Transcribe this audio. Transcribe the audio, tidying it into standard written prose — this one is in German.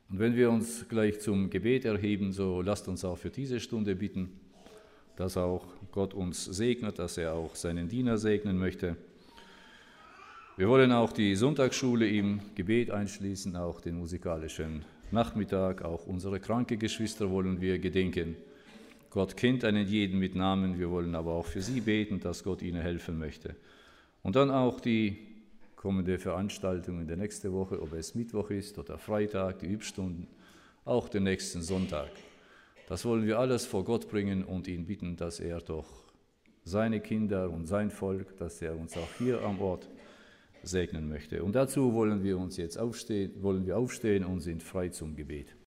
Und wenn wir uns gleich zum Gebet erheben, so lasst uns auch für diese Stunde bitten, dass auch Gott uns segnet, dass er auch seinen Diener segnen möchte. Wir wollen auch die Sonntagsschule im Gebet einschließen, auch den musikalischen Nachmittag, auch unsere kranke Geschwister wollen wir gedenken. Gott kennt einen jeden mit Namen, wir wollen aber auch für sie beten, dass Gott ihnen helfen möchte. Und dann auch die kommende Veranstaltungen der nächste Woche, ob es Mittwoch ist oder Freitag, die Übstunden, auch den nächsten Sonntag. Das wollen wir alles vor Gott bringen und ihn bitten, dass er doch seine Kinder und sein Volk, dass er uns auch hier am Ort segnen möchte. Und dazu wollen wir aufstehen und sind frei zum Gebet.